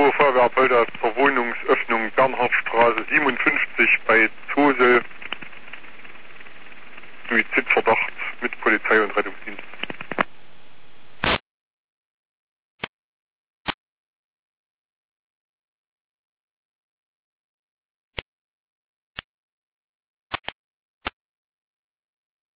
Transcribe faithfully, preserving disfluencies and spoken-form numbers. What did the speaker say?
Hallo, Feuerwehr Polder zur Wohnungsöffnung Bernhardstraße siebenundfünfzig bei Zosel. Suizidverdacht mit Polizei und Rettungsdienst.